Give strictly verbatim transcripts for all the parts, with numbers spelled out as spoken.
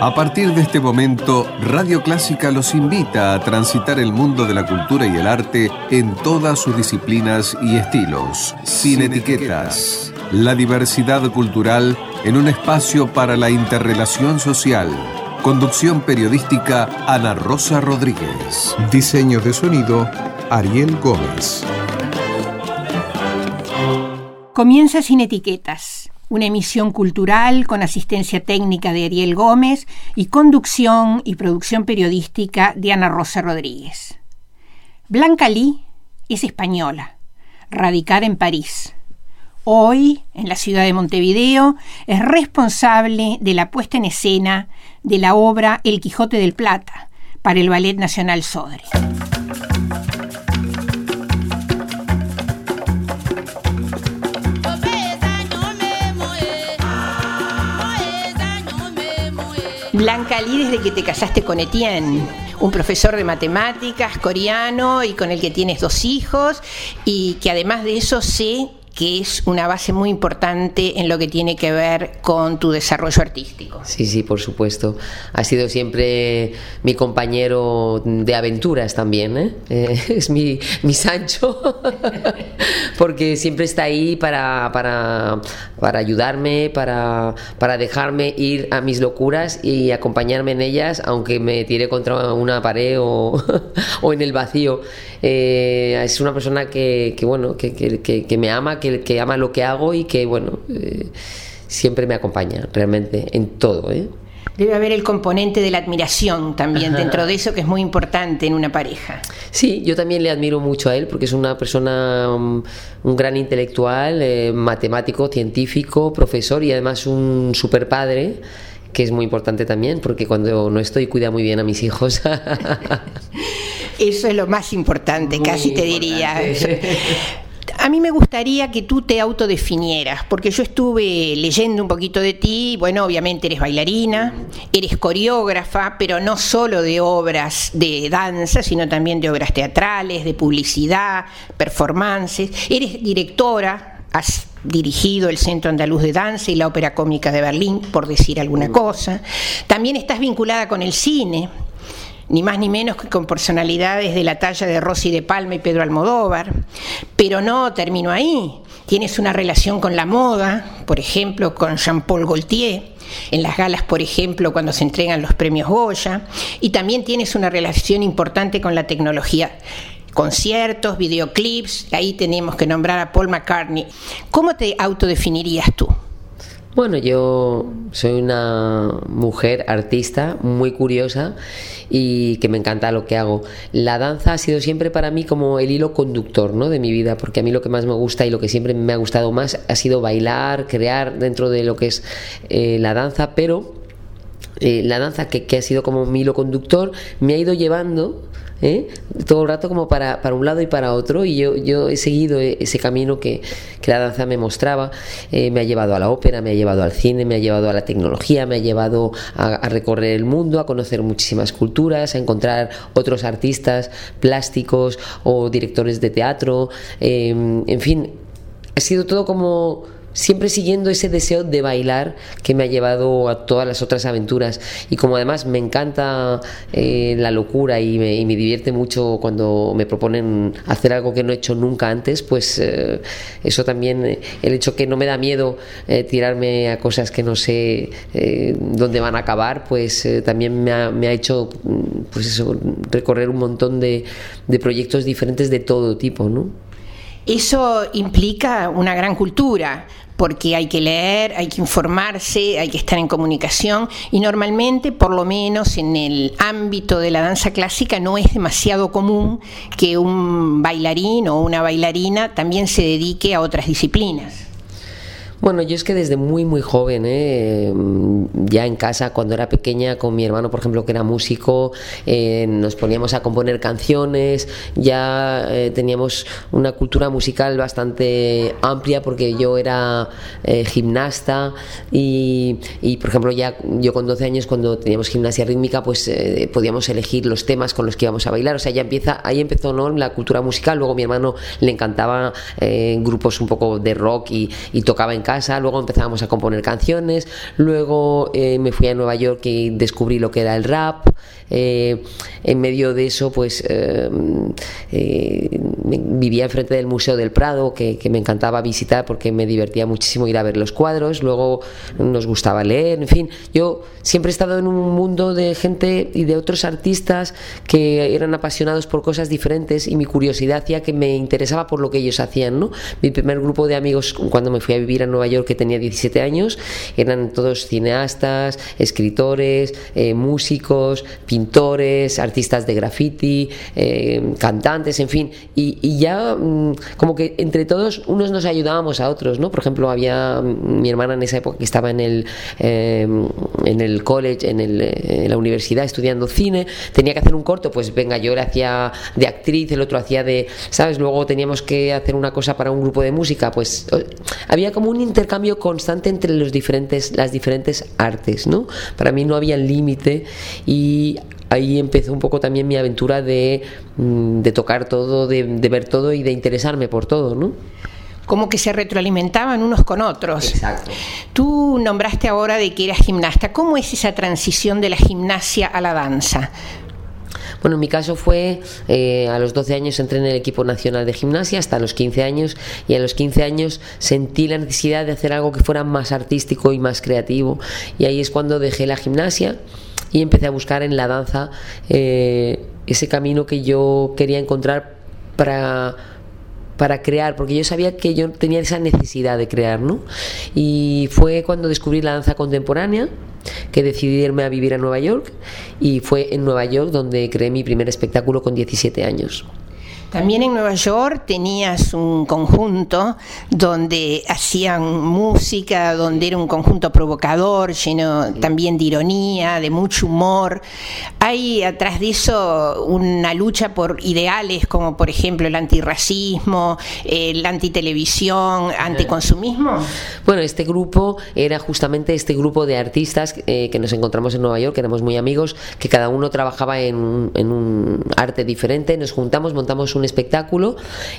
A partir de este momento, Radio Clásica los invita a transitar el mundo de la cultura y el arte en todas sus disciplinas y estilos. Sin, Sin etiquetas. etiquetas. La diversidad cultural en un espacio para la interrelación social. Conducción periodística, Ana Rosa Rodríguez. Diseño de sonido, Ariel Gómez. Comienza Sin Etiquetas, una emisión cultural con asistencia técnica de Ariel Gómez y conducción y producción periodística de Ana Rosa Rodríguez. Blanca Lee es española, radicada en París. Hoy, en la ciudad de Montevideo, es responsable de la puesta en escena de la obra El Quijote del Plata para el Ballet Nacional Sodre. Blanca Lee, desde que te casaste con Etienne, un profesor de matemáticas coreano y con el que tienes dos hijos, y que además de eso sé que es una base muy importante en lo que tiene que ver con tu desarrollo artístico. Sí, sí, por supuesto. Ha sido siempre mi compañero de aventuras también, ¿eh? Eh, es mi, mi Sancho, porque siempre está ahí para, para, para ayudarme, para, para dejarme ir a mis locuras y acompañarme en ellas, aunque me tire contra una pared o, o en el vacío. Eh, es una persona que, que bueno, que, que, que, que me ama, que, que ama lo que hago y que, bueno, eh, siempre me acompaña realmente en todo, ¿eh? Debe haber el componente de la admiración también dentro de eso, que es muy importante en una pareja. Sí, yo también le admiro mucho a él porque es una persona, un, un gran intelectual, eh, matemático, científico, profesor y además un super padre, que es muy importante también porque cuando no estoy cuida muy bien a mis hijos. Eso es lo más importante, muy casi te importante. diría. A mí me gustaría que tú te autodefinieras, porque yo estuve leyendo un poquito de ti. Bueno, obviamente eres bailarina, eres coreógrafa, pero no solo de obras de danza, sino también de obras teatrales, de publicidad, performances. Eres directora, has dirigido el Centro Andaluz de Danza y la Ópera Cómica de Berlín, por decir alguna cosa. También estás vinculada con el cine, ni más ni menos que con personalidades de la talla de Rosy de Palma y Pedro Almodóvar. Pero no termino ahí. Tienes una relación con la moda, por ejemplo, con Jean-Paul Gaultier, en las galas, por ejemplo, cuando se entregan los premios Goya, y también tienes una relación importante con la tecnología. Conciertos, videoclips, ahí tenemos que nombrar a Paul McCartney. ¿Cómo te autodefinirías tú? Bueno, yo soy una mujer artista muy curiosa y que me encanta lo que hago. La danza ha sido siempre para mí como el hilo conductor, ¿no?, de mi vida, porque a mí lo que más me gusta y lo que siempre me ha gustado más ha sido bailar, crear dentro de lo que es eh, la danza, pero eh, la danza que, que ha sido como mi hilo conductor me ha ido llevando ¿Eh? todo el rato como para, para un lado y para otro, y yo, yo he seguido ese camino que, que la danza me mostraba. Eh, me ha llevado a la ópera, me ha llevado al cine, me ha llevado a la tecnología, me ha llevado a, a recorrer el mundo, a conocer muchísimas culturas, a encontrar otros artistas plásticos o directores de teatro, eh, en fin, ha sido todo como siempre siguiendo ese deseo de bailar que me ha llevado a todas las otras aventuras. Y como además me encanta eh, la locura y me, y me divierte mucho cuando me proponen hacer algo que no he hecho nunca antes, pues eh, eso también, eh, el hecho que no me da miedo eh, tirarme a cosas que no sé eh, dónde van a acabar, pues eh, también me ha, me ha hecho pues eso, recorrer un montón de, de proyectos diferentes de todo tipo, ¿no? Eso implica una gran cultura, porque hay que leer, hay que informarse, hay que estar en comunicación, y normalmente, por lo menos en el ámbito de la danza clásica, no es demasiado común que un bailarín o una bailarina también se dedique a otras disciplinas. Bueno, yo es que desde muy muy joven, ¿eh? ya en casa cuando era pequeña con mi hermano, por ejemplo, que era músico, eh, nos poníamos a componer canciones, ya eh, teníamos una cultura musical bastante amplia porque yo era eh, gimnasta y, y por ejemplo ya yo con doce años cuando teníamos gimnasia rítmica pues eh, podíamos elegir los temas con los que íbamos a bailar, o sea ya empieza, ahí empezó, ¿no?, la cultura musical. Luego a mi hermano le encantaba eh, grupos un poco de rock y, y tocaba en casa casa, luego empezábamos a componer canciones, luego eh, me fui a Nueva York y descubrí lo que era el rap. Eh, en medio de eso pues eh, eh, vivía enfrente del Museo del Prado, que, que me encantaba visitar porque me divertía muchísimo ir a ver los cuadros, luego nos gustaba leer, en fin, yo siempre he estado en un mundo de gente y de otros artistas que eran apasionados por cosas diferentes, y mi curiosidad hacía que me interesaba por lo que ellos hacían, ¿no? Mi primer grupo de amigos cuando me fui a vivir a Nueva York, que tenía diecisiete años, eran todos cineastas, escritores, eh, músicos, pintores, artistas de graffiti, eh, cantantes, en fin, y, y ya mmm, como que entre todos unos nos ayudábamos a otros, ¿no? Por ejemplo, había mi hermana en esa época que estaba en el eh, en el college, en, el, en la universidad estudiando cine, tenía que hacer un corto, pues venga, yo le hacía de actriz, el otro hacía de, ¿sabes? Luego teníamos que hacer una cosa para un grupo de música, pues había como un intercambio constante entre los diferentes, las diferentes artes, ¿no? Para mí no había límite, y ahí empezó un poco también mi aventura de, de tocar todo, de, de ver todo y de interesarme por todo, ¿no? Como que se retroalimentaban unos con otros. Exacto. Tú nombraste ahora de que eras gimnasta. ¿Cómo es esa transición de la gimnasia a la danza? Bueno, en mi caso fue, eh, a los doce años entré en el equipo nacional de gimnasia, hasta los quince años, y a los quince años sentí la necesidad de hacer algo que fuera más artístico y más creativo, y ahí es cuando dejé la gimnasia y empecé a buscar en la danza eh, ese camino que yo quería encontrar para... para crear, porque yo sabía que yo tenía esa necesidad de crear, ¿no? Y fue cuando descubrí la danza contemporánea que decidí irme a vivir a Nueva York, y fue en Nueva York donde creé mi primer espectáculo con diecisiete años. También en Nueva York tenías un conjunto donde hacían música, donde era un conjunto provocador, lleno también de ironía, de mucho humor. Hay atrás de eso una lucha por ideales como por ejemplo el antirracismo, el antitelevisión, anticonsumismo. Bueno, este grupo era justamente este grupo de artistas eh, que nos encontramos en Nueva York, que éramos muy amigos, que cada uno trabajaba en, en un arte diferente, nos juntamos, montamos un un espectáculo,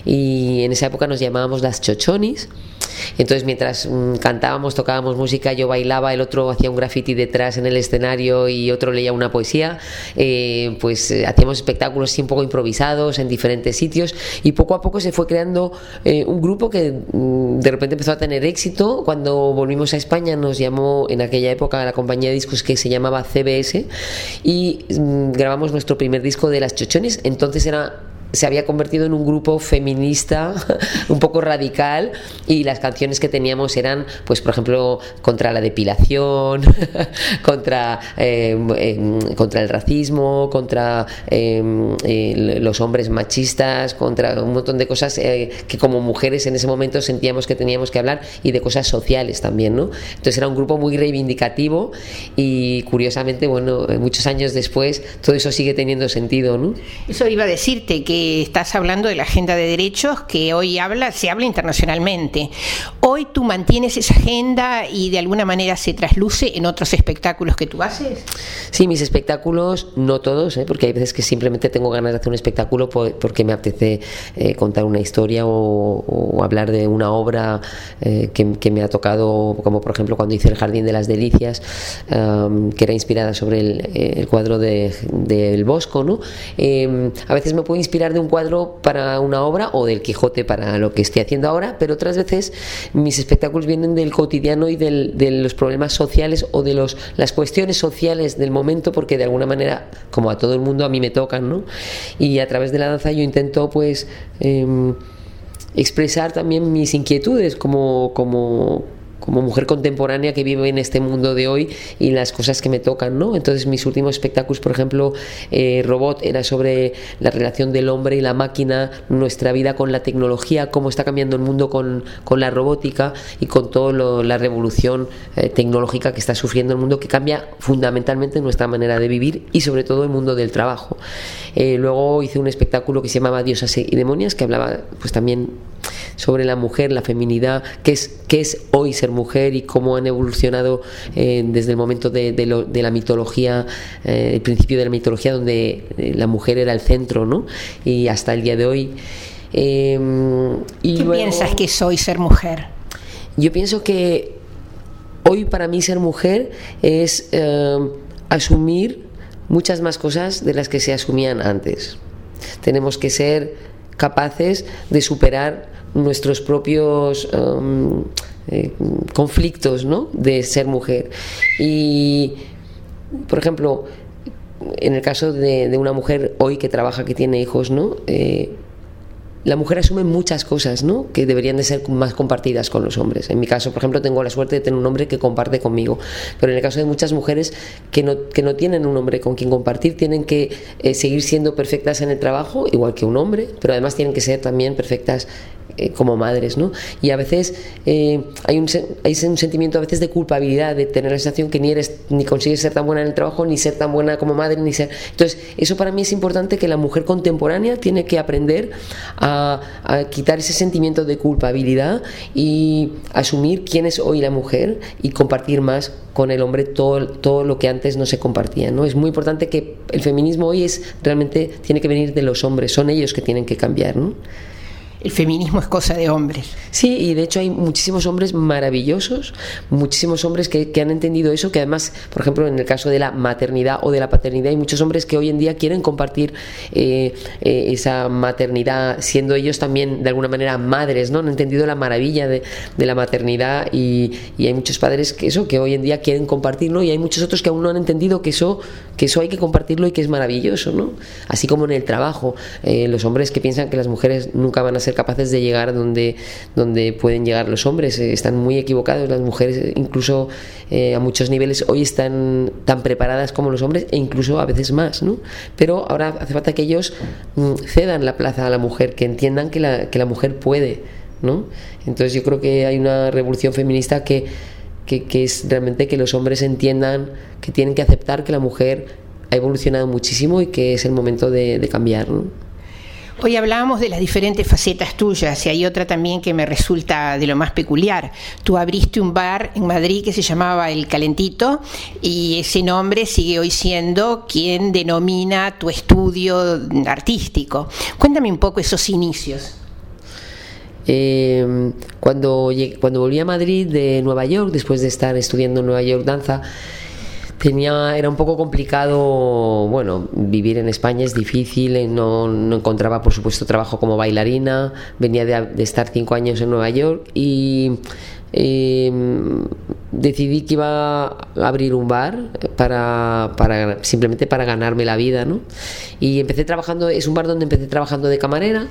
y en esa época nos llamábamos las Chochonis. Entonces mientras mmm, cantábamos, tocábamos música, yo bailaba, el otro hacía un graffiti detrás en el escenario y otro leía una poesía, eh, pues eh, hacíamos espectáculos así un poco improvisados en diferentes sitios, y poco a poco se fue creando eh, un grupo que mmm, de repente empezó a tener éxito. Cuando volvimos a España nos llamó en aquella época la compañía de discos que se llamaba C B S, y mmm, grabamos nuestro primer disco de las Chochonis. Entonces era se había convertido en un grupo feminista un poco radical, y las canciones que teníamos eran, pues por ejemplo, contra la depilación, contra eh, eh, contra el racismo, contra eh, eh, los hombres machistas, contra un montón de cosas eh, que como mujeres en ese momento sentíamos que teníamos que hablar, y de cosas sociales también, ¿no? Entonces era un grupo muy reivindicativo, y curiosamente, bueno, muchos años después todo eso sigue teniendo sentido, ¿no? Eso iba a decirte, que estás hablando de la agenda de derechos que hoy habla, se habla internacionalmente. Hoy tú mantienes esa agenda y de alguna manera se trasluce en otros espectáculos que tú haces. Sí, mis espectáculos, no todos, ¿eh? Porque hay veces que simplemente tengo ganas de hacer un espectáculo por, porque me apetece eh, contar una historia o, o hablar de una obra eh, que, que me ha tocado, como por ejemplo cuando hice El Jardín de las Delicias, um, que era inspirada sobre el, el cuadro de, de El Bosco, ¿no? Eh, a veces me puedo inspirar de un cuadro para una obra, o del Quijote para lo que estoy haciendo ahora, pero otras veces mis espectáculos vienen del cotidiano y del, de los problemas sociales, o de los, las cuestiones sociales del momento, porque de alguna manera, como a todo el mundo, a mí me tocan, ¿no? Y a través de la danza yo intento pues eh, expresar también mis inquietudes como, como como mujer contemporánea que vive en este mundo de hoy, y las cosas que me tocan, ¿no? Entonces mis últimos espectáculos, por ejemplo, eh, Robot, era sobre la relación del hombre y la máquina, nuestra vida con la tecnología, cómo está cambiando el mundo con, con la robótica y con toda la revolución eh, tecnológica que está sufriendo el mundo, que cambia fundamentalmente nuestra manera de vivir y sobre todo el mundo del trabajo. Eh, luego hice un espectáculo que se llamaba Diosas y Demonias, que hablaba pues también sobre la mujer, la feminidad, qué es, qué es hoy ser mujer, y cómo han evolucionado eh, desde el momento de, de, lo, de la mitología, eh, el principio de la mitología, donde eh, la mujer era el centro, ¿no? Y hasta el día de hoy. Eh, y ¿Qué luego, piensas que es hoy ser mujer? yo pienso que hoy para mí ser mujer es eh, asumir muchas más cosas de las que se asumían antes. Tenemos que ser capaces de superar nuestros propios um, eh, conflictos, ¿no?, de ser mujer. Y, por ejemplo, en el caso de, de una mujer hoy que trabaja, que tiene hijos, ¿no?, eh, la mujer asume muchas cosas, ¿no?, que deberían de ser más compartidas con los hombres. En mi caso, por ejemplo, tengo la suerte de tener un hombre que comparte conmigo, pero en el caso de muchas mujeres que no, que no tienen un hombre con quien compartir, tienen que eh, seguir siendo perfectas en el trabajo, igual que un hombre, pero además tienen que ser también perfectas eh, como madres, ¿no? Y a veces eh, hay, un, hay un sentimiento a veces de culpabilidad, de tener la sensación que ni eres, ni consigues ser tan buena en el trabajo, ni ser tan buena como madre, ni ser... Entonces, eso para mí es importante, que la mujer contemporánea tiene que aprender a A, a quitar ese sentimiento de culpabilidad y asumir quién es hoy la mujer y compartir más con el hombre todo, todo lo que antes no se compartía, ¿no? Es muy importante que el feminismo hoy es realmente tiene que venir de los hombres, son ellos que tienen que cambiar, ¿no? El feminismo es cosa de hombres. Sí, y de hecho hay muchísimos hombres maravillosos, muchísimos hombres que, que han entendido eso, que además, por ejemplo, en el caso de la maternidad o de la paternidad, hay muchos hombres que hoy en día quieren compartir eh, eh, esa maternidad, siendo ellos también de alguna manera madres, ¿no? Han entendido la maravilla de, de la maternidad y, y hay muchos padres que eso, que hoy en día quieren compartirlo, y hay muchos otros que aún no han entendido que eso, que eso hay que compartirlo y que es maravilloso, ¿no? Así como en el trabajo, eh, los hombres que piensan que las mujeres nunca van a ser capaces de llegar donde, donde pueden llegar los hombres, eh, están muy equivocados. Las mujeres incluso eh, a muchos niveles hoy están tan preparadas como los hombres, e incluso a veces más, ¿no? Pero ahora hace falta que ellos mm, cedan la plaza a la mujer, que entiendan que la, que la mujer puede, ¿no? Entonces yo creo que hay una revolución feminista que, que, que es realmente que los hombres entiendan que tienen que aceptar que la mujer ha evolucionado muchísimo y que es el momento de, de cambiar, ¿no? Hoy hablábamos de las diferentes facetas tuyas y hay otra también que me resulta de lo más peculiar. Tú abriste un bar en Madrid que se llamaba El Calentito y ese nombre sigue hoy siendo quien denomina tu estudio artístico. Cuéntame un poco esos inicios. Eh, cuando, llegué, cuando volví a Madrid de Nueva York, después de estar estudiando en Nueva York danza, Tenía, era un poco complicado, bueno, vivir en España es difícil, no, no encontraba por supuesto trabajo como bailarina, venía de, de estar cinco años en Nueva York y eh, decidí que iba a abrir un bar para, para simplemente para ganarme la vida, ¿no? Y empecé trabajando, es un bar donde empecé trabajando de camarera.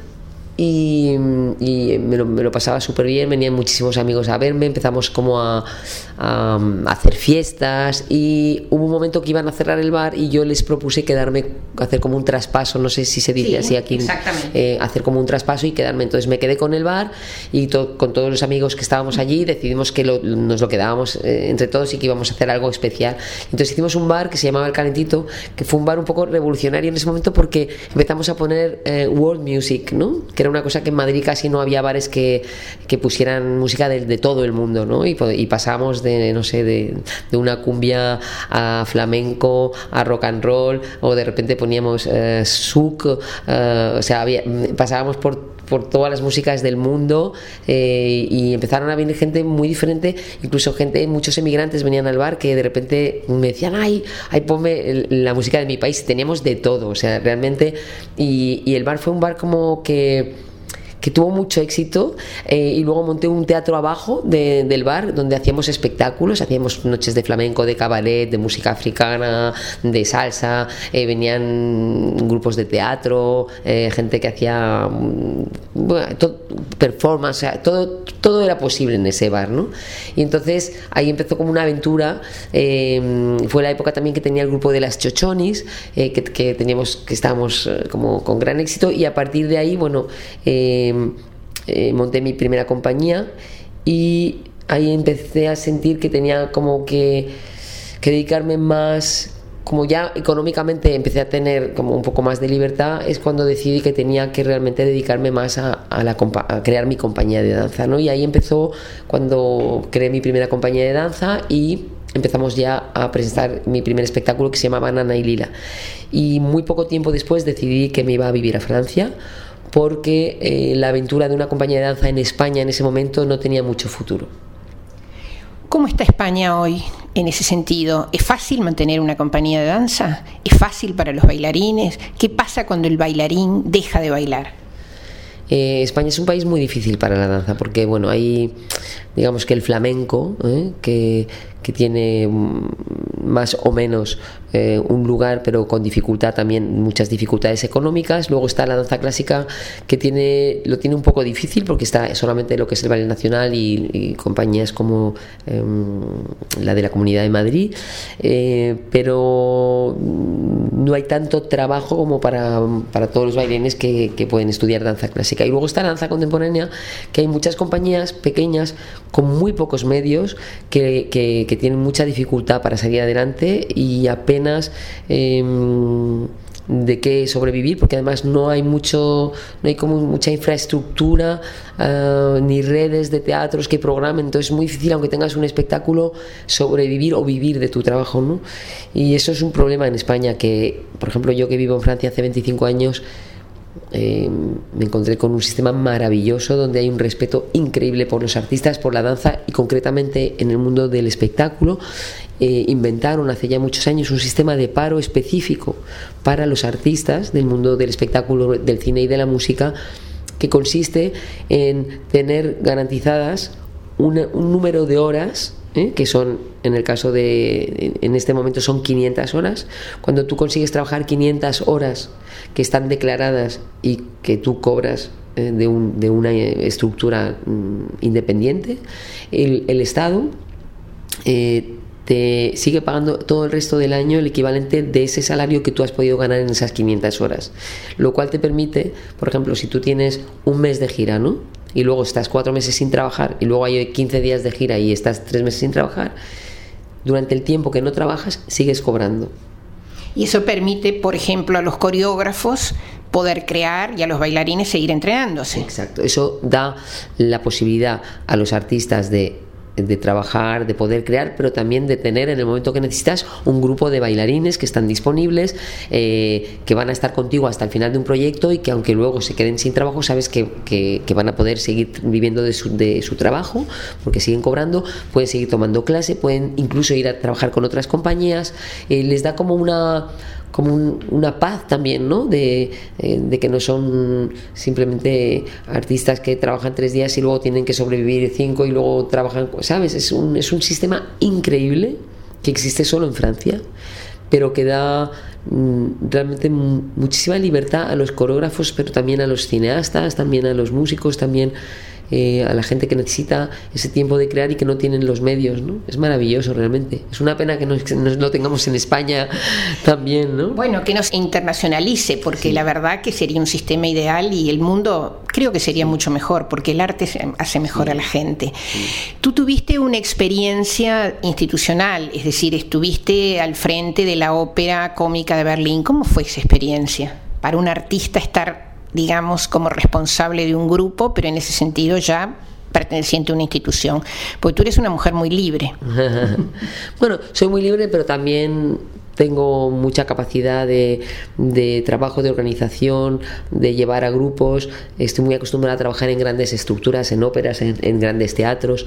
Y, y me, lo, me lo pasaba súper bien, venían muchísimos amigos a verme, empezamos como a, a, a hacer fiestas y hubo un momento que iban a cerrar el bar y yo les propuse quedarme, hacer como un traspaso, no sé si se dice sí, así aquí, eh, hacer como un traspaso y quedarme. Entonces me quedé con el bar y to, con todos los amigos que estábamos allí decidimos que lo, nos lo quedábamos eh, entre todos y que íbamos a hacer algo especial. Entonces hicimos un bar que se llamaba El Calentito, que fue un bar un poco revolucionario en ese momento porque empezamos a poner eh, world music, ¿no? Que era una cosa que en Madrid casi no había bares que, que pusieran música de, de todo el mundo, ¿no? Y, y pasamos de, no sé, de, de una cumbia a flamenco, a rock and roll, o de repente poníamos uh, souk, uh, o sea, había, pasábamos por, por todas las músicas del mundo eh, y empezaron a venir gente muy diferente, incluso gente, muchos emigrantes venían al bar que de repente me decían, ay, ay ponme la música de mi país, teníamos de todo, o sea, realmente, y, y el bar fue un bar como que que tuvo mucho éxito eh, y luego monté un teatro abajo de, del bar donde hacíamos espectáculos, hacíamos noches de flamenco, de cabaret, de música africana, de salsa, eh, venían grupos de teatro, eh, gente que hacía bueno, todo, performance, o sea, todo, todo era posible en ese bar, ¿no? Y entonces ahí empezó como una aventura, eh, fue la época también que tenía el grupo de las Chochonis, eh, que, que teníamos, que estábamos eh, como con gran éxito y a partir de ahí, bueno, eh, Eh, monté mi primera compañía y ahí empecé a sentir que tenía como que, que dedicarme más, como ya económicamente empecé a tener como un poco más de libertad, es cuando decidí que tenía que realmente dedicarme más a, a, la, a crear mi compañía de danza, ¿no? Y ahí empezó cuando creé mi primera compañía de danza y empezamos ya a presentar mi primer espectáculo que se llamaba Nana y Lila, y muy poco tiempo después decidí que me iba a vivir a Francia porque eh, la aventura de una compañía de danza en España en ese momento no tenía mucho futuro. ¿Cómo está España hoy en ese sentido? ¿Es fácil mantener una compañía de danza? ¿Es fácil para los bailarines? ¿Qué pasa cuando el bailarín deja de bailar? Eh, España es un país muy difícil para la danza porque, bueno, hay, digamos que el flamenco, ¿eh? que, que tiene más o menos eh, un lugar, pero con dificultad también, muchas dificultades económicas. Luego está la danza clásica, que tiene lo tiene un poco difícil porque está solamente lo que es el Ballet Nacional y, y compañías como eh, la de la Comunidad de Madrid, eh, pero no hay tanto trabajo como para, para todos los bailarines que, que pueden estudiar danza clásica. Y luego está la danza contemporánea, que hay muchas compañías pequeñas con muy pocos medios que, que, que tienen mucha dificultad para salir adelante y apenas eh, de qué sobrevivir, porque además no hay mucho, no hay como mucha infraestructura uh, ni redes de teatros que programen, entonces es muy difícil, aunque tengas un espectáculo, sobrevivir o vivir de tu trabajo, ¿no? Y eso es un problema en España, que por ejemplo yo que vivo en Francia hace veinticinco años, Eh, me encontré con un sistema maravilloso donde hay un respeto increíble por los artistas, por la danza, y concretamente en el mundo del espectáculo eh, inventaron hace ya muchos años un sistema de paro específico para los artistas del mundo del espectáculo, del cine y de la música, que consiste en tener garantizadas una, un número de horas, ¿eh? que son, en el caso de, en este momento son quinientas horas. Cuando tú consigues trabajar quinientas horas que están declaradas y que tú cobras eh, de, un, de una estructura mm, independiente, el, el Estado eh, te sigue pagando todo el resto del año el equivalente de ese salario que tú has podido ganar en esas quinientas horas, lo cual te permite, por ejemplo, si tú tienes un mes de gira, ¿no?, y luego estás cuatro meses sin trabajar, y luego hay quince días de gira y estás tres meses sin trabajar, durante el tiempo que no trabajas sigues cobrando. Y eso permite, por ejemplo, a los coreógrafos poder crear y a los bailarines seguir entrenándose. Exacto, eso da la posibilidad a los artistas de de trabajar, de poder crear, pero también de tener en el momento que necesitas un grupo de bailarines que están disponibles, eh, que van a estar contigo hasta el final de un proyecto y que aunque luego se queden sin trabajo, sabes que, que, que van a poder seguir viviendo de su, de su trabajo, porque siguen cobrando, pueden seguir tomando clase, pueden incluso ir a trabajar con otras compañías, eh, les da como una como un, una paz también, ¿no? De, eh, de que no son simplemente artistas que trabajan tres días y luego tienen que sobrevivir cinco y luego trabajan, ¿sabes? Es un, es un sistema increíble que existe solo en Francia, pero que da mm, realmente muchísima libertad a los coreógrafos, pero también a los cineastas, también a los músicos, también Eh, a la gente que necesita ese tiempo de crear y que no tienen los medios, ¿no? Es maravilloso realmente. Es una pena que no, que no lo tengamos en España también, ¿no? Bueno, que nos internacionalice, porque sí, la verdad que sería un sistema ideal y el mundo creo que sería mucho mejor, porque el arte hace mejor sí. a la gente. Sí. Tú tuviste una experiencia institucional, es decir, estuviste al frente de la Ópera Cómica de Berlín. ¿Cómo fue esa experiencia para un artista estar, digamos, como responsable de un grupo, pero en ese sentido ya perteneciente a una institución? Porque tú eres una mujer muy libre. Bueno, soy muy libre, pero también tengo mucha capacidad de, de trabajo, de organización, de llevar a grupos. Estoy muy acostumbrada a trabajar en grandes estructuras, en óperas, en, en grandes teatros,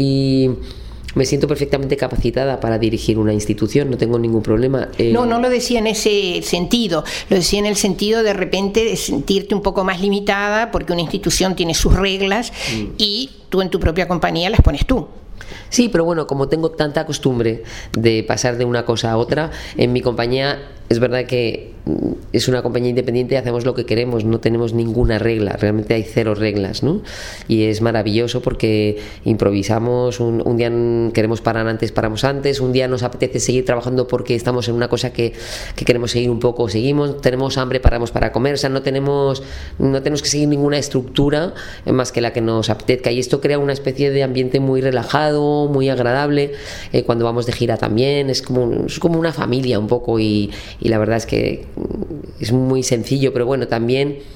y me siento perfectamente capacitada para dirigir una institución, no tengo ningún problema. Eh... No, no lo decía en ese sentido, lo decía en el sentido de repente de sentirte un poco más limitada porque una institución tiene sus reglas mm. y tú en tu propia compañía las pones tú. Sí, pero bueno, como tengo tanta costumbre de pasar de una cosa a otra, en mi compañía es verdad que es una compañía independiente y hacemos lo que queremos, no tenemos ninguna regla, realmente hay cero reglas, ¿no? Y es maravilloso porque improvisamos, un, un día queremos parar antes, paramos antes, un día nos apetece seguir trabajando porque estamos en una cosa que, que queremos seguir un poco, seguimos, tenemos hambre, paramos para comer, o sea, no tenemos, no tenemos que seguir ninguna estructura más que la que nos apetezca, y esto crea una especie de ambiente muy relajado, muy agradable. Eh, cuando vamos de gira también es como, es como una familia un poco, y, y la verdad es que es muy sencillo, pero bueno, también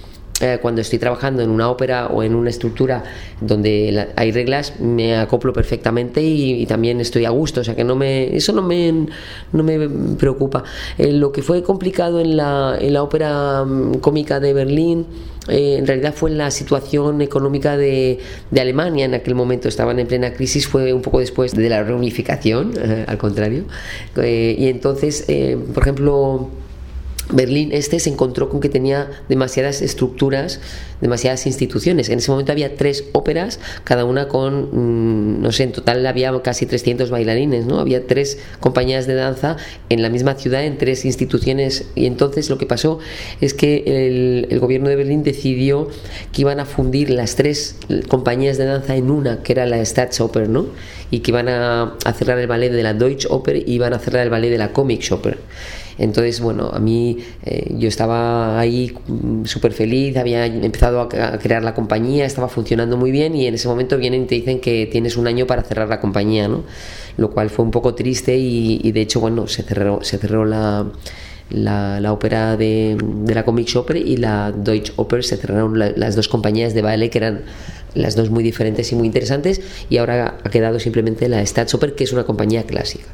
eh, cuando estoy trabajando en una ópera o en una estructura donde la, hay reglas, me acoplo perfectamente y, y también estoy a gusto, o sea que no me, eso no me, no me preocupa. Eh, lo que fue complicado en la, en la ópera cómica de Berlín, Eh, en realidad fue en la situación económica de, de Alemania. En aquel momento estaban en plena crisis, fue un poco después de la reunificación, eh, al contrario, eh, y entonces eh, por ejemplo Berlín Este se encontró con que tenía demasiadas estructuras, demasiadas instituciones. En ese momento había tres óperas, cada una con, no sé, en total había casi trescientos bailarines, ¿no? Había tres compañías de danza en la misma ciudad, en tres instituciones, y entonces lo que pasó es que el, el gobierno de Berlín decidió que iban a fundir las tres compañías de danza en una, que era la Staatsoper, ¿no? Y que iban a, a cerrar el ballet de la Deutsche Oper y iban a cerrar el ballet de la Comic Oper. Entonces, bueno, a mí eh, yo estaba ahí súper feliz, había empezado a, a crear la compañía, estaba funcionando muy bien, y en ese momento vienen y te dicen que tienes un año para cerrar la compañía, ¿no? Lo cual fue un poco triste y, y de hecho, bueno, se cerró, se cerró la, la, la ópera de, de la Comic Oper y la Deutsche Oper, se cerraron la, las dos compañías de ballet, que eran las dos muy diferentes y muy interesantes, y ahora ha quedado simplemente la Staatsoper, que es una compañía clásica.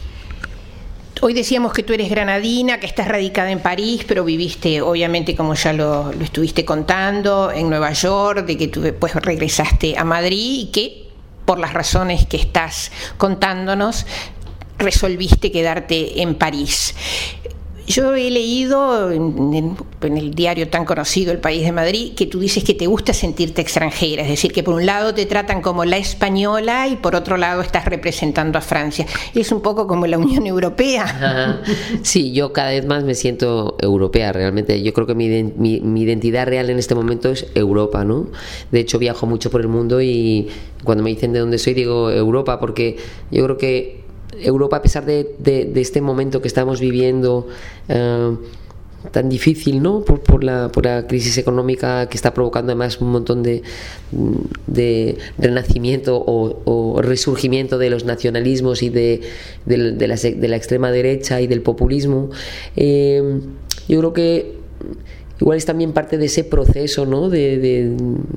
Hoy decíamos que tú eres granadina, que estás radicada en París, pero viviste, obviamente, como ya lo, lo estuviste contando, en Nueva York, de que tú después regresaste a Madrid y que, por las razones que estás contándonos, resolviste quedarte en París. Yo he leído en, en, en el diario tan conocido El País de Madrid que tú dices que te gusta sentirte extranjera, es decir, que por un lado te tratan como la española y por otro lado estás representando a Francia. Es un poco como la Unión Europea. Ajá. Sí, yo cada vez más me siento europea realmente. Yo creo que mi, mi, mi identidad real en este momento es Europa, ¿no? De hecho, viajo mucho por el mundo y cuando me dicen de dónde soy digo Europa, porque yo creo que Europa, a pesar de, de, de este momento que estamos viviendo uh, tan difícil, ¿no? Por, por, la, por la crisis económica que está provocando además un montón de, de renacimiento o, o resurgimiento de los nacionalismos y de, de, de, la, de la extrema derecha y del populismo, eh, yo creo que igual es también parte de ese proceso, ¿no? de, de,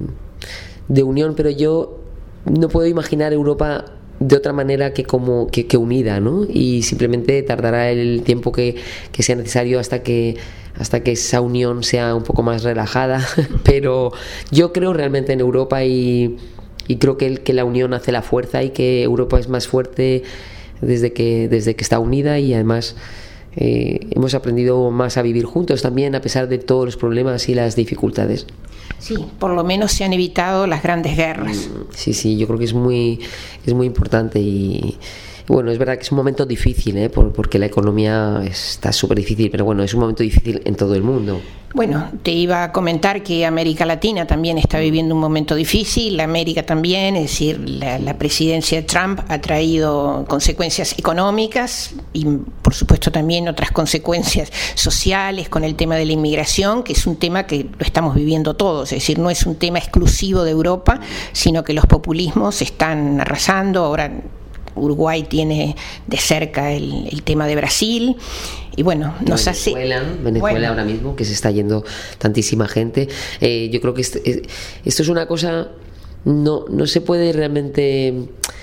de unión, pero yo no puedo imaginar Europa de otra manera que como que, que unida, ¿no? Y simplemente tardará el tiempo que, que sea necesario hasta que hasta que esa unión sea un poco más relajada, pero yo creo realmente en Europa y, y creo que, el, que la unión hace la fuerza y que Europa es más fuerte desde que, desde que está unida, y además eh, hemos aprendido más a vivir juntos también a pesar de todos los problemas y las dificultades. Sí, por lo menos se han evitado las grandes guerras. Sí, sí, yo creo que es muy, es muy importante y, bueno, es verdad que es un momento difícil, ¿eh? Por, porque la economía está súper difícil, pero bueno, es un momento difícil en todo el mundo. Bueno, te iba a comentar que América Latina también está viviendo un momento difícil, América también, es decir, la, la presidencia de Trump ha traído consecuencias económicas y por supuesto también otras consecuencias sociales con el tema de la inmigración, que es un tema que lo estamos viviendo todos, es decir, no es un tema exclusivo de Europa, sino que los populismos están arrasando. Ahora Uruguay tiene de cerca el, el tema de Brasil y bueno, nos Venezuela, hace... Venezuela bueno. ahora mismo, que se está yendo tantísima gente. Eh, yo creo que esto, esto es una cosa, no, no se puede realmente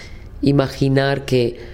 imaginar que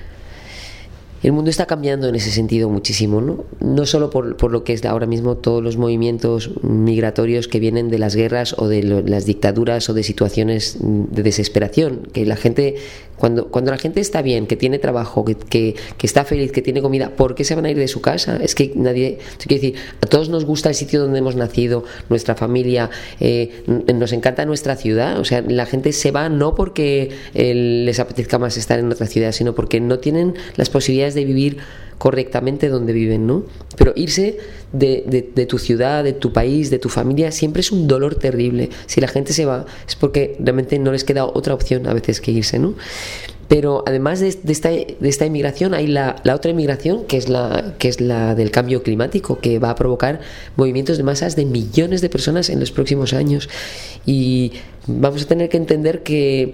el mundo está cambiando en ese sentido muchísimo, ¿no? No solo por, por lo que es ahora mismo todos los movimientos migratorios que vienen de las guerras o de lo, las dictaduras o de situaciones de desesperación, que la gente, cuando, cuando la gente está bien, que tiene trabajo, que, que, que está feliz, que tiene comida, ¿por qué se van a ir de su casa? Es que nadie, quiero decir, a todos nos gusta el sitio donde hemos nacido, nuestra familia, eh, nos encanta nuestra ciudad, o sea, la gente se va no porque eh, les apetezca más estar en otra ciudad, sino porque no tienen las posibilidades de vivir correctamente donde viven, ¿no? Pero irse de, de, de tu ciudad, de tu país, de tu familia, siempre es un dolor terrible. Si la gente se va es porque realmente no les queda otra opción a veces que irse, ¿no? Pero además de, de, esta, de esta inmigración hay la, la otra inmigración que es la, que es la del cambio climático, que va a provocar movimientos de masas de millones de personas en los próximos años, y vamos a tener que entender que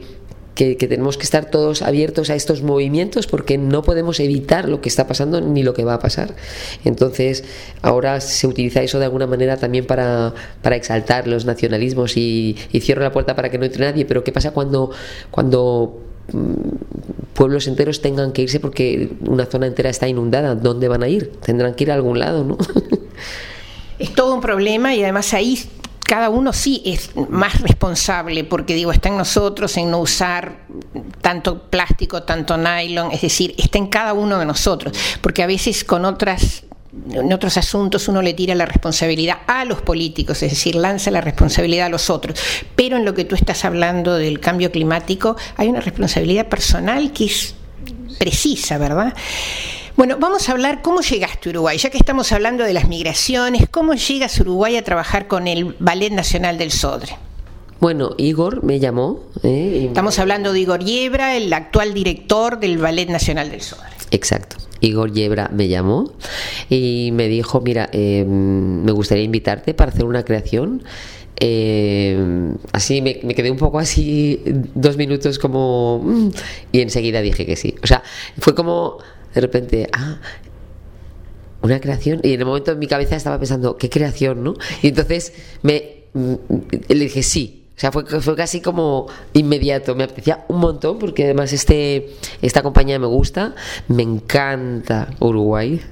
que, que tenemos que estar todos abiertos a estos movimientos porque no podemos evitar lo que está pasando ni lo que va a pasar. Entonces ahora se utiliza eso de alguna manera también para, para exaltar los nacionalismos y, y cierro la puerta para que no entre nadie, pero ¿qué pasa cuando, cuando pueblos enteros tengan que irse porque una zona entera está inundada? ¿Dónde van a ir? Tendrán que ir a algún lado, ¿no? Es todo un problema y además ahí cada uno sí es más responsable, porque digo, está en nosotros en no usar tanto plástico, tanto nylon, es decir, está en cada uno de nosotros, porque a veces con otras en otros asuntos uno le tira la responsabilidad a los políticos, es decir, lanza la responsabilidad a los otros, pero en lo que tú estás hablando del cambio climático hay una responsabilidad personal que es precisa, ¿verdad? Bueno, vamos a hablar cómo llegaste a Uruguay, ya que estamos hablando de las migraciones, ¿cómo llegas a Uruguay a trabajar con el Ballet Nacional del Sodre? Bueno, Igor me llamó. ¿eh? Estamos hablando de Igor Yebra, el actual director del Ballet Nacional del Sodre. Exacto. Igor Yebra me llamó y me dijo, mira, eh, me gustaría invitarte para hacer una creación. Eh, así me, me quedé un poco así, dos minutos como... Mm, y enseguida dije que sí. O sea, fue como... De repente, ah, una creación. Y en el momento en mi cabeza estaba pensando, ¿qué creación, no? Y entonces me, le dije sí. O sea, fue, fue casi como inmediato. Me apetecía un montón porque además este, esta compañía me gusta. Me encanta Uruguay.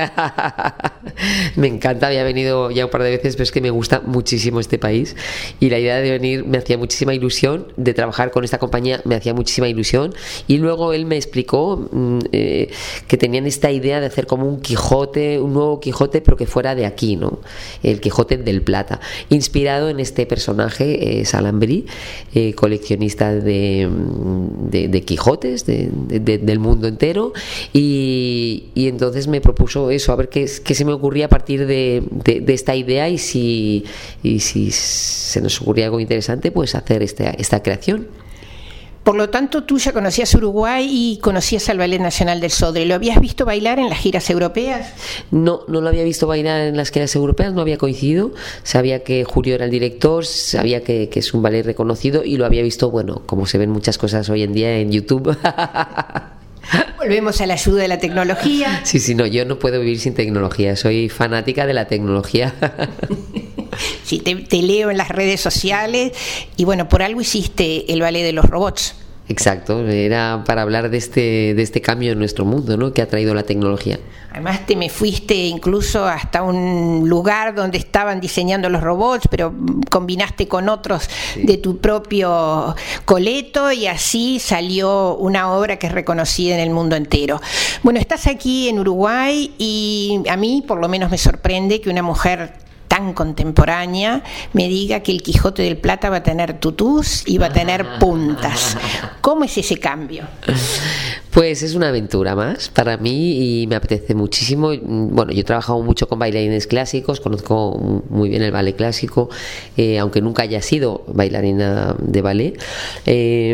Me encanta, había venido ya un par de veces, pero es que me gusta muchísimo este país y la idea de venir me hacía muchísima ilusión, de trabajar con esta compañía me hacía muchísima ilusión. Y luego él me explicó eh, que tenían esta idea de hacer como un Quijote, un nuevo Quijote, pero que fuera de aquí, ¿no? El Quijote del Plata, inspirado en este personaje, eh, Salambri, eh, coleccionista de, de, de Quijotes de, de, del mundo entero, y, y entonces me propuso eso, a ver qué, qué se me ocurría a partir de, de, de esta idea, y si, y si se nos ocurría algo interesante, pues hacer esta, esta creación. Por lo tanto, tú ya conocías Uruguay y conocías al Ballet Nacional del Sodre. ¿Lo habías visto bailar en las giras europeas? No, no lo había visto bailar en las giras europeas, no había coincidido. Sabía que Julio era el director, sabía que, que es un ballet reconocido y lo había visto, bueno, como se ven muchas cosas hoy en día en YouTube. Volvemos a la ayuda de la tecnología. Sí, sí, no, yo no puedo vivir sin tecnología, soy fanática de la tecnología. Sí, te, te leo en las redes sociales y bueno, por algo hiciste el ballet de los robots. Exacto, era para hablar de este, de este cambio en nuestro mundo, ¿no?, que ha traído la tecnología. Además te me fuiste incluso hasta un lugar donde estaban diseñando los robots, pero combinaste con otros sí. de tu propio coleto y así salió una obra que es reconocida en el mundo entero. Bueno, estás aquí en Uruguay y a mí por lo menos me sorprende que una mujer tan contemporánea me diga que el Quijote del Plata va a tener tutús y va a tener puntas. ¿Cómo es ese cambio? Pues es una aventura más para mí y me apetece muchísimo. Bueno, yo he trabajado mucho con bailarines clásicos, conozco muy bien el ballet clásico, eh, aunque nunca haya sido bailarina de ballet. Eh,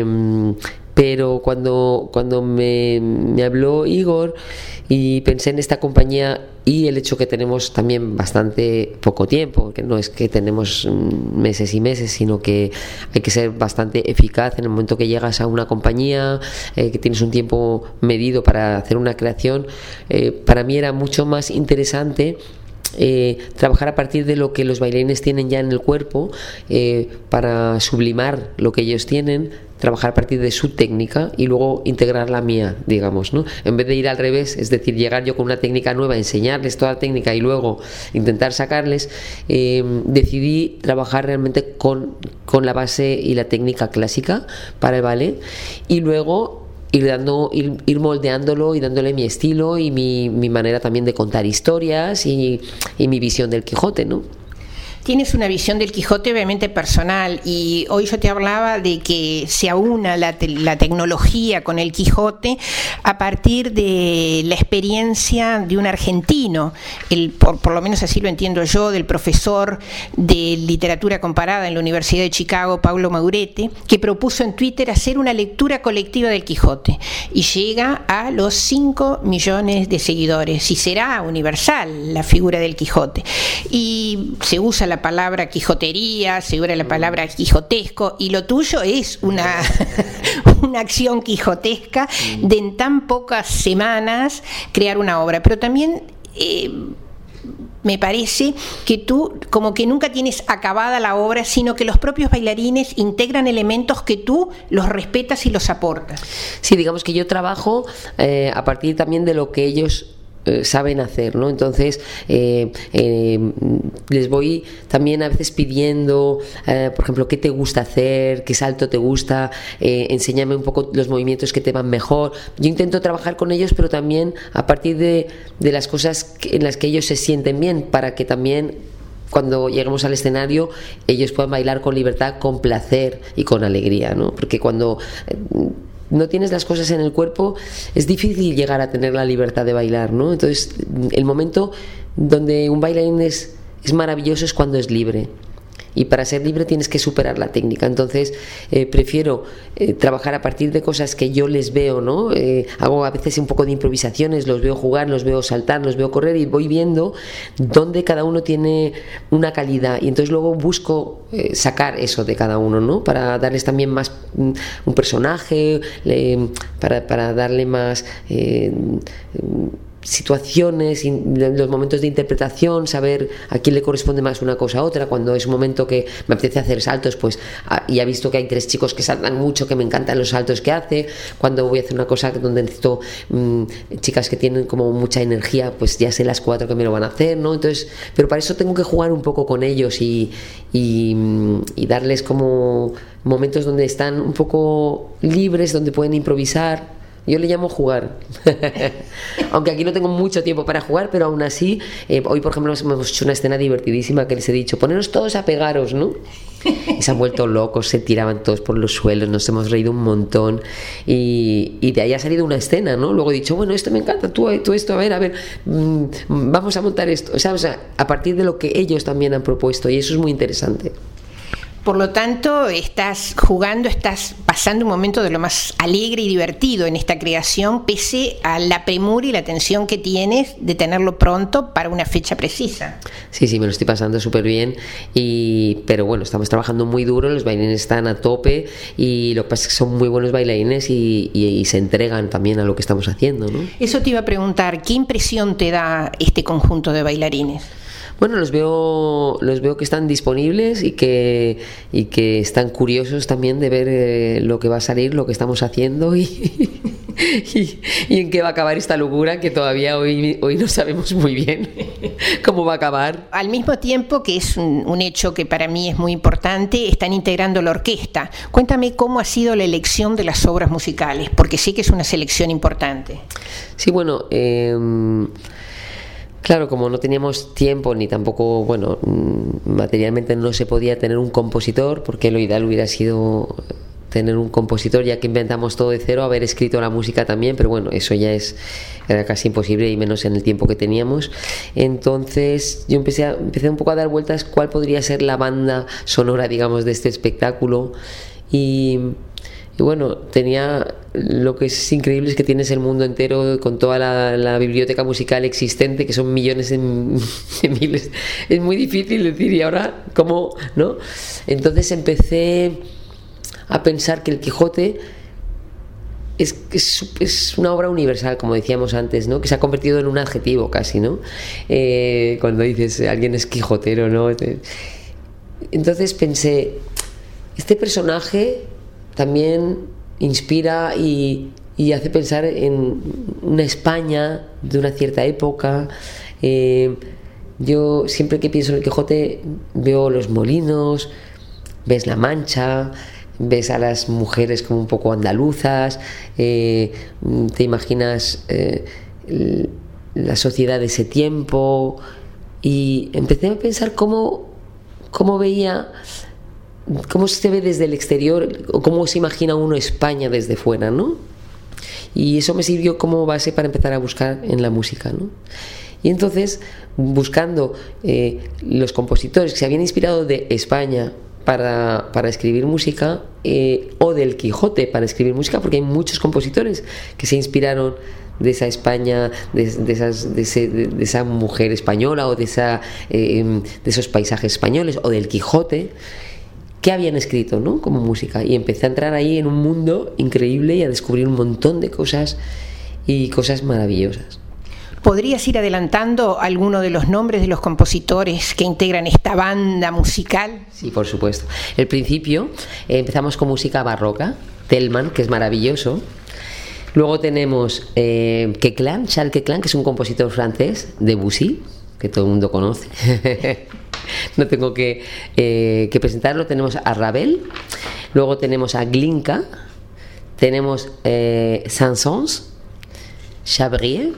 pero cuando, cuando me, me habló Igor y pensé en esta compañía y el hecho que tenemos también bastante poco tiempo, que no es que tenemos meses y meses, sino que hay que ser bastante eficaz en el momento que llegas a una compañía, eh, que tienes un tiempo medido para hacer una creación. Eh, para mí era mucho más interesante Eh, trabajar a partir de lo que los bailarines tienen ya en el cuerpo, eh, para sublimar lo que ellos tienen, trabajar a partir de su técnica y luego integrar la mía, digamos, ¿no? En vez de ir al revés, es decir, llegar yo con una técnica nueva, enseñarles toda la técnica y luego intentar sacarles, eh, decidí trabajar realmente con, con la base y la técnica clásica para el ballet y luego ir dando, ir, ir moldeándolo y dándole mi estilo y mi, mi manera también de contar historias y, y mi visión del Quijote, ¿no? Tienes una visión del Quijote obviamente personal y hoy yo te hablaba de que se aúna la, te- la tecnología con el Quijote a partir de la experiencia de un argentino, el, por, por lo menos así lo entiendo yo, del profesor de literatura comparada en la Universidad de Chicago, Paulo Maurete, que propuso en Twitter hacer una lectura colectiva del Quijote y llega a los cinco millones de seguidores y será universal la figura del Quijote y se usa la la palabra quijotería, se usa la palabra quijotesco, y lo tuyo es una, una acción quijotesca de en tan pocas semanas crear una obra. Pero también eh, me parece que tú como que nunca tienes acabada la obra, sino que los propios bailarines integran elementos que tú los respetas y los aportas. Sí, digamos que yo trabajo eh, a partir también de lo que ellos saben hacer, ¿no? Entonces eh, eh, les voy también a veces pidiendo, eh, por ejemplo, qué te gusta hacer, qué salto te gusta, eh, enséñame un poco los movimientos que te van mejor. Yo intento trabajar con ellos, pero también a partir de, de las cosas en las que ellos se sienten bien, para que también cuando lleguemos al escenario ellos puedan bailar con libertad, con placer y con alegría, ¿no? Porque cuando eh, no tienes las cosas en el cuerpo, es difícil llegar a tener la libertad de bailar, ¿no? Entonces, el momento donde un bailarín es, es maravilloso es cuando es libre. Y para ser libre tienes que superar la técnica. Entonces, eh, prefiero eh, trabajar a partir de cosas que yo les veo, ¿no? Eh, hago a veces un poco de improvisaciones, los veo jugar, los veo saltar, los veo correr, y voy viendo dónde cada uno tiene una calidad. Y entonces luego busco eh, sacar eso de cada uno, ¿no? Para darles también más mm, un personaje, eh, para, para darle más... Eh, situaciones, los momentos de interpretación, saber a quién le corresponde más una cosa a otra. Cuando es un momento que me apetece hacer saltos, pues y he visto que hay tres chicos que saltan mucho, que me encantan los saltos que hace. Cuando voy a hacer una cosa donde necesito mmm, chicas que tienen como mucha energía, pues ya sé las cuatro que me lo van a hacer, ¿no? Entonces, pero para eso tengo que jugar un poco con ellos y, y, y darles como momentos donde están un poco libres, donde pueden improvisar. Yo le llamo jugar. Aunque aquí no tengo mucho tiempo para jugar, pero aún así, eh, hoy por ejemplo hemos hecho una escena divertidísima que les he dicho, poneros todos a pegaros, ¿no? Y se han vuelto locos, se tiraban todos por los suelos, nos hemos reído un montón y, y de ahí ha salido una escena, ¿no? Luego he dicho, bueno, esto me encanta, tú, tú esto, a ver, a ver, mmm, vamos a montar esto. O sea, o sea, a partir de lo que ellos también han propuesto, y eso es muy interesante. Por lo tanto, estás jugando, estás pasando un momento de lo más alegre y divertido en esta creación, pese a la premura y la tensión que tienes de tenerlo pronto para una fecha precisa. Sí, sí, me lo estoy pasando súper bien, y, pero bueno, estamos trabajando muy duro, los bailarines están a tope, y lo que pasa es que son muy buenos bailarines y, y, y se entregan también a lo que estamos haciendo, ¿no? Eso te iba a preguntar, ¿qué impresión te da este conjunto de bailarines? Bueno, los veo, los veo que están disponibles y que, y que están curiosos también de ver eh, lo que va a salir, lo que estamos haciendo y, y, y en qué va a acabar esta locura que todavía hoy, hoy no sabemos muy bien cómo va a acabar. Al mismo tiempo, que es un, un hecho que para mí es muy importante, están integrando la orquesta. Cuéntame cómo ha sido la elección de las obras musicales, porque sé que es una selección importante. Sí, bueno... Eh, Claro, como no teníamos tiempo ni tampoco, bueno, materialmente no se podía tener un compositor, porque lo ideal hubiera sido tener un compositor, ya que inventamos todo de cero, haber escrito la música también, pero bueno, eso ya es era casi imposible y menos en el tiempo que teníamos. Entonces yo empecé, a, empecé un poco a dar vueltas cuál podría ser la banda sonora, digamos, de este espectáculo y... Y bueno, tenía lo que es increíble es que tienes el mundo entero con toda la, la biblioteca musical existente, que son millones de, de miles. Es muy difícil decir, ¿y ahora cómo? ¿No? Entonces empecé a pensar que el Quijote es, es, es una obra universal, como decíamos antes, ¿no? Que se ha convertido en un adjetivo casi, ¿no? Eh, cuando dices alguien es quijotero, ¿no? Entonces pensé, este personaje también inspira y, y hace pensar en una España de una cierta época. Eh, yo siempre que pienso en el Quijote veo los molinos, ves la Mancha, ves a las mujeres como un poco andaluzas, eh, te imaginas eh, la sociedad de ese tiempo, y empecé a pensar cómo, cómo veía... cómo se ve desde el exterior o cómo se imagina uno España desde fuera, ¿no? Y eso me sirvió como base para empezar a buscar en la música, ¿no? Y entonces, buscando eh, los compositores que se habían inspirado de España para, para escribir música, eh, o del Quijote para escribir música, porque hay muchos compositores que se inspiraron de esa España, de, de, esas, de, ese, de, de esa mujer española o de, esa, eh, de esos paisajes españoles o del Quijote, qué habían escrito, ¿no? Como música. Y empecé a entrar ahí en un mundo increíble y a descubrir un montón de cosas y cosas maravillosas. ¿Podrías ir adelantando alguno de los nombres de los compositores que integran esta banda musical? Sí, por supuesto. El principio eh, empezamos con música barroca, Telemann, que es maravilloso. Luego tenemos eh, Queclan, Charles Queclan, que es un compositor francés, Debussy, que todo el mundo conoce. No tengo que, eh, que presentarlo. Tenemos a Ravel, luego tenemos a Glinka, tenemos eh, Saint-Saëns, Chabrier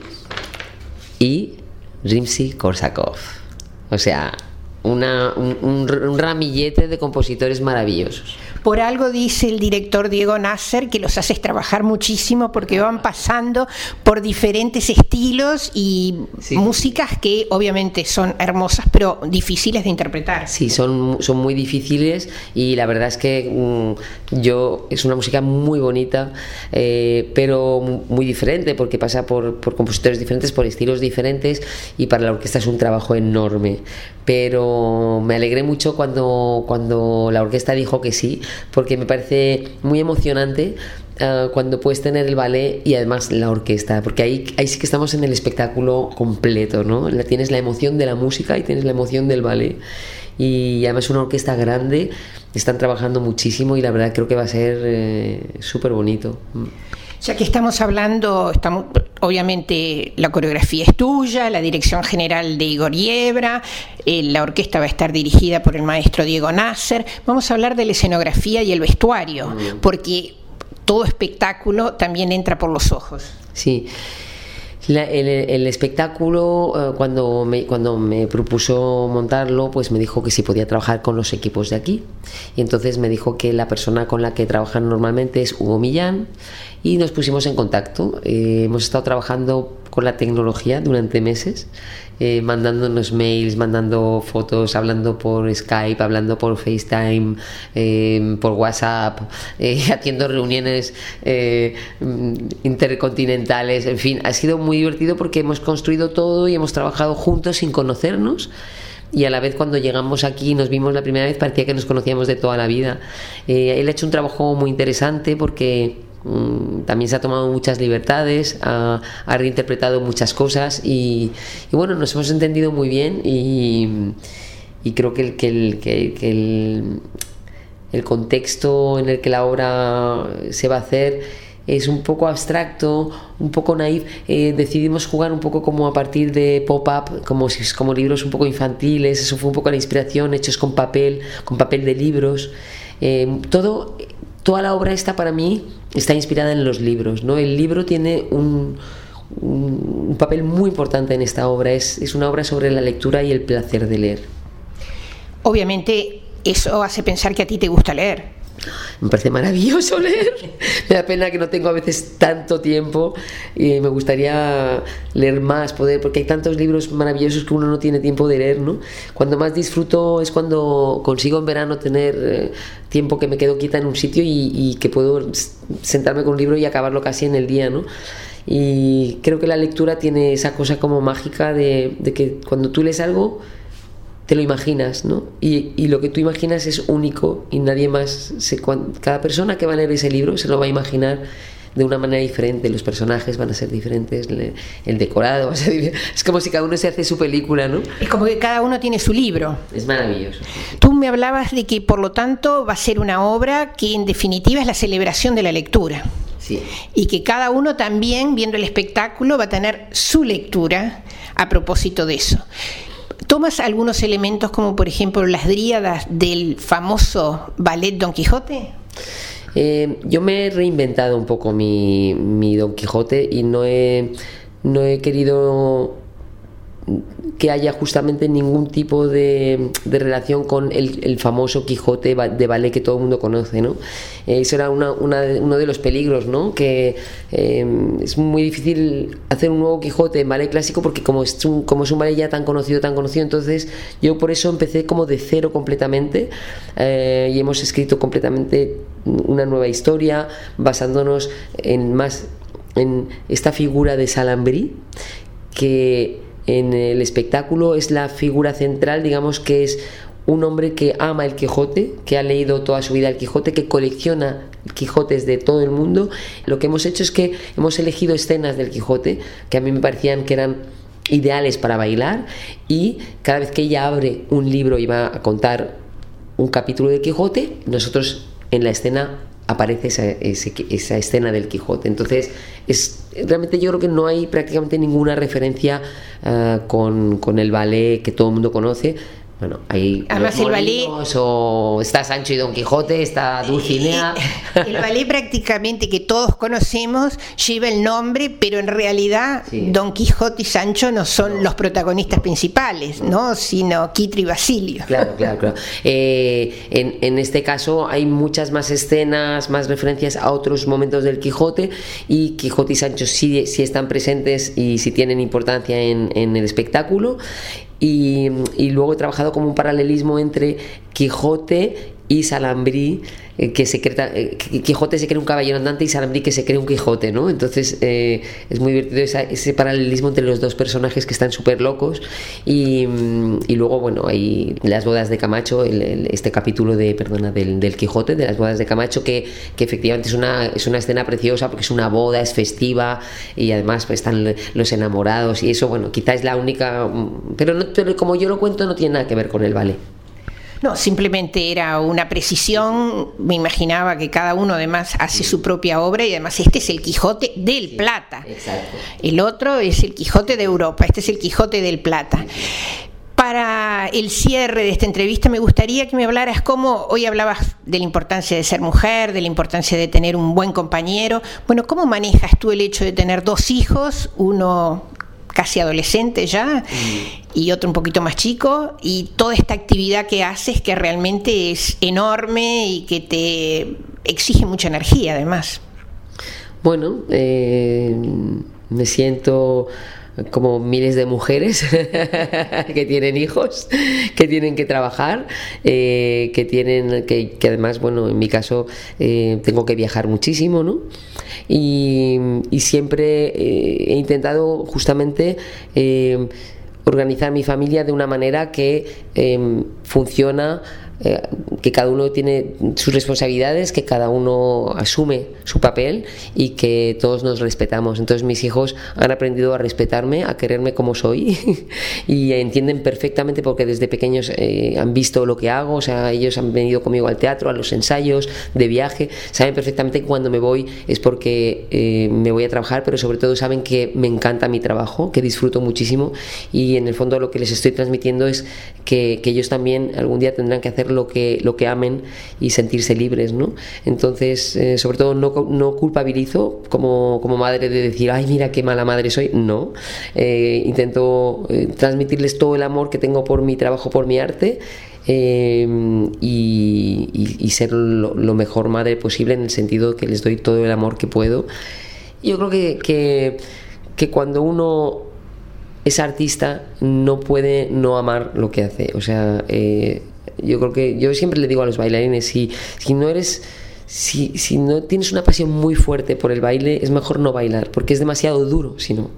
y Rimsky-Korsakov. O sea, una, un, un, un ramillete de compositores maravillosos. Por algo dice el director Diego Nasser que los haces trabajar muchísimo porque van pasando por diferentes estilos y sí. músicas que obviamente son hermosas pero difíciles de interpretar. Sí, son, son muy difíciles y la verdad es que mmm, yo es una música muy bonita, eh, pero muy diferente porque pasa por, por compositores diferentes, por estilos diferentes, y para la orquesta es un trabajo enorme. Pero me alegré mucho cuando, cuando la orquesta dijo que sí, porque me parece muy emocionante uh, cuando puedes tener el ballet y además la orquesta, porque ahí, ahí sí que estamos en el espectáculo completo, ¿no? La, tienes la emoción de la música y tienes la emoción del ballet, y además es una orquesta grande, están trabajando muchísimo y la verdad creo que va a ser eh, súper bonito. Ya que estamos hablando, estamos, obviamente la coreografía es tuya, la dirección general de Igor Yebra, eh, la orquesta va a estar dirigida por el maestro Diego Nasser. Vamos a hablar de la escenografía y el vestuario, porque todo espectáculo también entra por los ojos. Sí. La, el, el espectáculo, eh, cuando, me, cuando me propuso montarlo, pues me dijo que si podía trabajar con los equipos de aquí, y entonces me dijo que la persona con la que trabajan normalmente es Hugo Millán, y nos pusimos en contacto. Eh, hemos estado trabajando con la tecnología durante meses, eh, mandándonos mails, mandando fotos, hablando por Skype, hablando por FaceTime, eh, por WhatsApp, eh, haciendo reuniones eh, intercontinentales. En fin, ha sido muy divertido porque hemos construido todo y hemos trabajado juntos sin conocernos, y a la vez cuando llegamos aquí y nos vimos la primera vez parecía que nos conocíamos de toda la vida. Eh, él ha hecho un trabajo muy interesante porque también se ha tomado muchas libertades, ha, ha reinterpretado muchas cosas y, y bueno, nos hemos entendido muy bien, y, y creo que, el, que, el, que, que el, el contexto en el que la obra se va a hacer es un poco abstracto, un poco naif. Eh, decidimos jugar un poco como a partir de pop-up, como, como libros un poco infantiles. Eso fue un poco la inspiración, hechos con papel, con papel de libros. Eh, todo, toda la obra esta para mí está inspirada en los libros, ¿no? El libro tiene un, un, un papel muy importante en esta obra. Es, es una obra sobre la lectura y el placer de leer. Obviamente eso hace pensar que a ti te gusta leer. Me parece maravilloso leer. Me da pena que no tengo a veces tanto tiempo y me gustaría leer más, poder, porque hay tantos libros maravillosos que uno no tiene tiempo de leer, ¿no? Cuando más disfruto es cuando consigo en verano tener eh, tiempo que me quedo quieta en un sitio y, y que puedo sentarme con un libro y acabarlo casi en el día, ¿no? Y creo que la lectura tiene esa cosa como mágica de, de que cuando tú lees algo te lo imaginas, ¿no? Y, y lo que tú imaginas es único y nadie más se, cada persona que va a leer ese libro se lo va a imaginar de una manera diferente. Los personajes van a ser diferentes, el decorado va a ser diferente. Es como si cada uno se hace su película, ¿no? Es como que cada uno tiene su libro. Es maravilloso. Tú me hablabas de que por lo tanto va a ser una obra que en definitiva es la celebración de la lectura. Sí. Y que cada uno también, viendo el espectáculo, va a tener su lectura a propósito de eso. ¿Tomas algunos elementos como por ejemplo las dríadas del famoso ballet Don Quijote? Eh, yo me he reinventado un poco mi, mi Don Quijote y no he, no he querido que haya justamente ningún tipo de, de relación con el, el famoso Quijote de ballet que todo el mundo conoce, ¿no? Eso era una, una, uno de los peligros, ¿no? Que eh, es muy difícil hacer un nuevo Quijote en ballet clásico porque como es un, como es un ballet ya tan conocido, tan conocido, entonces yo por eso empecé como de cero completamente, eh, y hemos escrito completamente una nueva historia basándonos en más en esta figura de Salambrí, que en el espectáculo es la figura central, digamos que es un hombre que ama el Quijote, que ha leído toda su vida el Quijote, que colecciona Quijotes de todo el mundo. Lo que hemos hecho es que hemos elegido escenas del Quijote que a mí me parecían que eran ideales para bailar, y cada vez que ella abre un libro y va a contar un capítulo de Quijote, nosotros en la escena aparece esa, ese, esa escena del Quijote. Entonces es, realmente yo creo que no hay prácticamente ninguna referencia uh, con, con el ballet que todo el mundo conoce. Bueno, hay además el ballet, o está Sancho y Don Quijote, está Dulcinea. El ballet prácticamente que todos conocemos lleva el nombre, pero en realidad sí, Don Quijote y Sancho no son no. los protagonistas principales, ¿no? Sino Quitro y Basilio. Claro, claro, claro. Eh, en, en este caso hay muchas más escenas, más referencias a otros momentos del Quijote, y Quijote y Sancho sí, sí están presentes y sí tienen importancia en, en el espectáculo. Y, y luego he trabajado como un paralelismo entre Quijote y Salambrí, eh, que se cree, eh, Quijote se cree un caballero andante y Salambrí que se cree un Quijote, ¿no? Entonces eh, es muy divertido esa, ese paralelismo entre los dos personajes que están súper locos. Y, y luego, bueno, hay las bodas de Camacho, el, el, este capítulo de, perdona, del, del Quijote, de las bodas de Camacho, que, que efectivamente es una, es una escena preciosa porque es una boda, es festiva, y además pues, están los enamorados, y eso, bueno, quizá es la única, pero, no, pero como yo lo cuento no tiene nada que ver con el ballet. No, simplemente era una precisión. Me imaginaba que cada uno además hace su propia obra, y además este es el Quijote del Plata. Exacto. El otro es el Quijote de Europa, este es el Quijote del Plata. Para el cierre de esta entrevista me gustaría que me hablaras cómo, hoy hablabas de la importancia de ser mujer, de la importancia de tener un buen compañero. Bueno, ¿cómo manejas tú el hecho de tener dos hijos, uno casi adolescente ya mm. y otro un poquito más chico, y toda esta actividad que haces que realmente es enorme y que te exige mucha energía además? Bueno, eh, me siento como miles de mujeres que tienen hijos, que tienen que trabajar, eh, que tienen que, que además, bueno, en mi caso eh, tengo que viajar muchísimo, ¿no? Y, y siempre eh, he intentado justamente eh, organizar mi familia de una manera que eh, funciona, eh, que cada uno tiene sus responsabilidades, que cada uno asume su papel y que todos nos respetamos. Entonces mis hijos han aprendido a respetarme, a quererme como soy y entienden perfectamente, porque desde pequeños eh, han visto lo que hago. O sea, ellos han venido conmigo al teatro, a los ensayos de viaje, saben perfectamente que cuando me voy es porque eh, me voy a trabajar, pero sobre todo saben que me encanta mi trabajo, que disfruto muchísimo, y en el fondo lo que les estoy transmitiendo es que, que ellos también algún día tendrán que hacer lo que, lo que amen y sentirse libres, ¿no? Entonces, eh, sobre todo no, no culpabilizo como, como madre de decir, ay, mira qué mala madre soy. No, eh, intento eh, transmitirles todo el amor que tengo por mi trabajo, por mi arte, eh, y, y, y ser lo, lo mejor madre posible, en el sentido que les doy todo el amor que puedo. Yo creo que, que, que cuando uno es artista no puede no amar lo que hace. O sea, eh, yo creo que yo siempre le digo a los bailarines, si, si no eres si, si no tienes una pasión muy fuerte por el baile, es mejor no bailar, porque es demasiado duro, si no.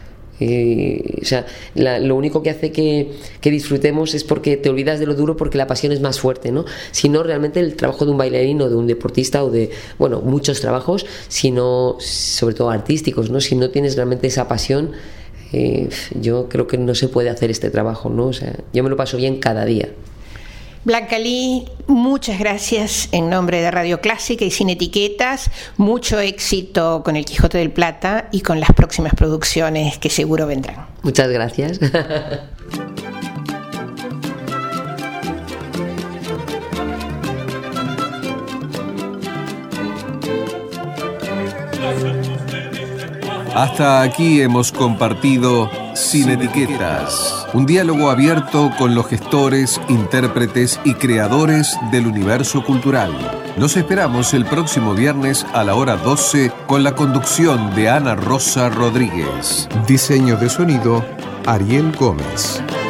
Eh, o sea, la, lo único que hace que, que disfrutemos es porque te olvidas de lo duro, porque la pasión es más fuerte, ¿no? Si no, realmente el trabajo de un bailarín o de un deportista o de, bueno, muchos trabajos, sino, sobre todo artísticos, ¿no? Si no tienes realmente esa pasión, Eh, yo creo que no se puede hacer este trabajo, ¿no? O sea, yo me lo paso bien cada día. Blanca Lee, muchas gracias en nombre de Radio Clásica y Sin Etiquetas. Mucho éxito con El Quijote del Plata y con las próximas producciones que seguro vendrán. Muchas gracias. Hasta aquí hemos compartido Sin Etiquetas, un diálogo abierto con los gestores, intérpretes y creadores del universo cultural. Los esperamos el próximo viernes a la hora doce con la conducción de Ana Rosa Rodríguez. Diseño de sonido, Ariel Gómez.